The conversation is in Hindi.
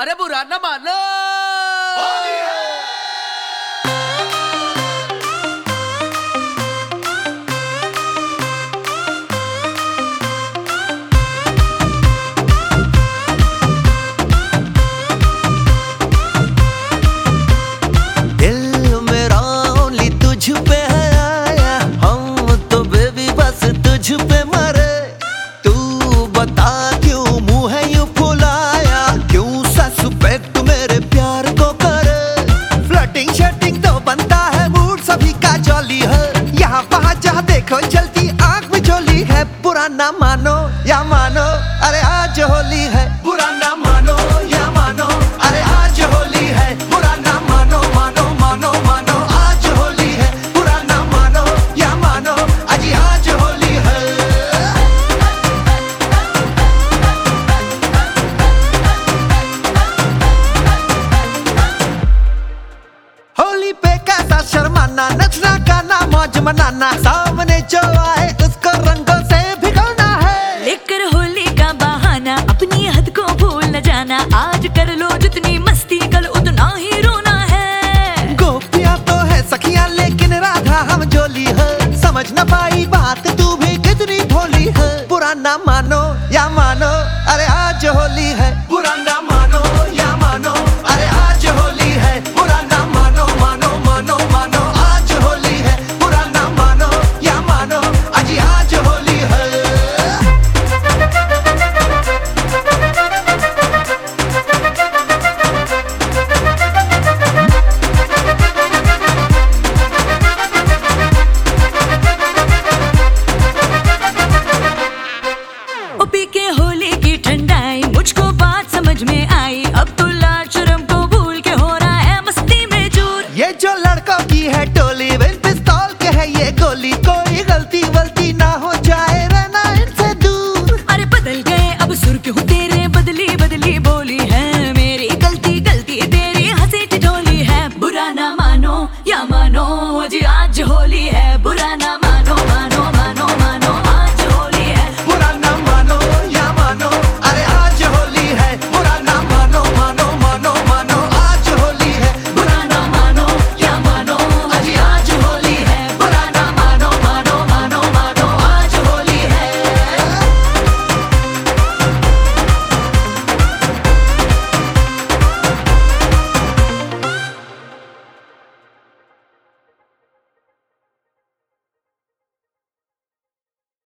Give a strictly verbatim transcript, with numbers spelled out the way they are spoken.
अरे बुरा ना मानो। चलती आंख में झोली है, बुरा ना मानो या मानो, अरे आज होली है। बुरा ना मानो या मानो, अरे आज होली है। बुरा ना मानो मानो मानो मानो, आज होली है। बुरा ना मानो या मानो, अजी आज होली है। होली पे कैसा शर्माना, नचना गाना मौज मनाना, सामने जो आए उसको रंगों से भिगोना है। लेकर होली का बहाना, अपनी हद को भूल न जाना, आज कर लो जितनी मस्ती कल उतना ही रोना है। गोपियां तो है सखियां लेकिन राधा हम जोली है, समझ न पाई बात तू भी कितनी भोली है। बुरा ना मानो या मानो, अरे आज होली है। बुरा ना मानो या मानो, अरे आज होली है। बुरा ना मानो मानो मानो मानो, आज होली है। बुरा ना मानो या मानो, अजी आज होली है। पी के होली की ठंडाई मुझको बात समझ में आई, अब तो लाज शर्म को भूल के हो रहा है मस्ती में चूर। ये जो लड़कों की है टोली, बिन पिस्तौल के है ये गोली, कोई गलती वलती ना हो जाए, रहना इनसे दूर। अरे बदल गए अब सुर क्यों तेरे, बदली बदली बोली है मेरी, गलती गलती तेरी, हंसी ठिठोली है। बुरा ना मानो या मानो, अजी आज होली है।